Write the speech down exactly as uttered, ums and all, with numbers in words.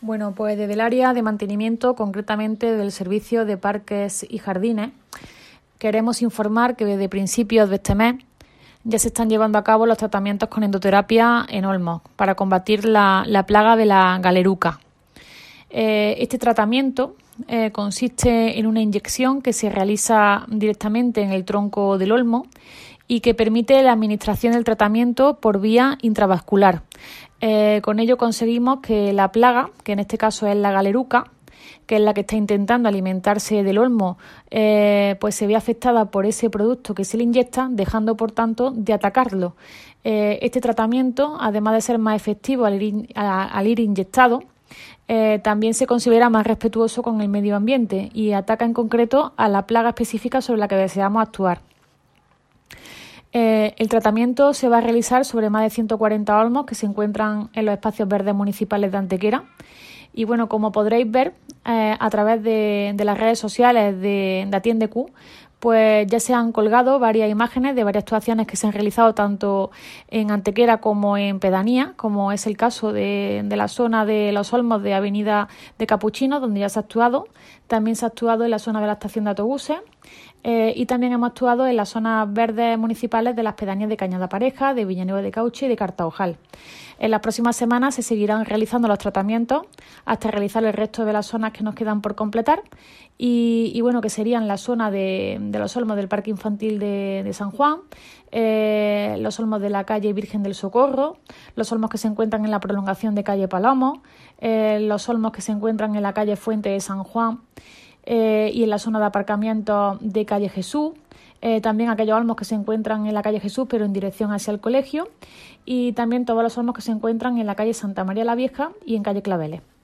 Bueno, pues desde el área de mantenimiento, concretamente del Servicio de Parques y Jardines, queremos informar que desde principios de este mes ya se están llevando a cabo los tratamientos con endoterapia en olmos para combatir la, la plaga de la galeruca. Eh, este tratamiento eh, consiste en una inyección que se realiza directamente en el tronco del olmo y que permite la administración del tratamiento por vía intravascular. Eh, con ello conseguimos que la plaga, que en este caso es la galeruca, que es la que está intentando alimentarse del olmo, eh, pues se ve afectada por ese producto que se le inyecta, dejando por tanto de atacarlo. Eh, este tratamiento, además de ser más efectivo al ir, a, al ir inyectado, eh, también se considera más respetuoso con el medio ambiente y ataca en concreto a la plaga específica sobre la que deseamos actuar. Eh, el tratamiento se va a realizar sobre más de ciento cuarenta olmos que se encuentran en los espacios verdes municipales de Antequera. Y bueno, como podréis ver eh, a través de, de las redes sociales de, de Atiende-Q, pues ya se han colgado varias imágenes de varias actuaciones que se han realizado tanto en Antequera como en pedanía, como es el caso de, de la zona de Los Olmos de Avenida de Capuchinos, donde ya se ha actuado. También se ha actuado en la zona de la estación de autobuses. Eh, y también hemos actuado en las zonas verdes municipales de las pedanías de Cañada Pareja, de Villanueva de Cauchi y de Cartaojal. En las próximas semanas se seguirán realizando los tratamientos hasta realizar el resto de las zonas que nos quedan por completar y, y bueno, que serían la zona de, de los olmos del Parque Infantil de, de San Juan, eh, los olmos de la calle Virgen del Socorro, los olmos que se encuentran en la prolongación de calle Palomo, eh, los olmos que se encuentran en la calle Fuente de San Juan, Eh, y en la zona de aparcamiento de calle Jesús, eh, también aquellos olmos que se encuentran en la calle Jesús pero en dirección hacia el colegio y también todos los olmos que se encuentran en la calle Santa María la Vieja y en calle Claveles.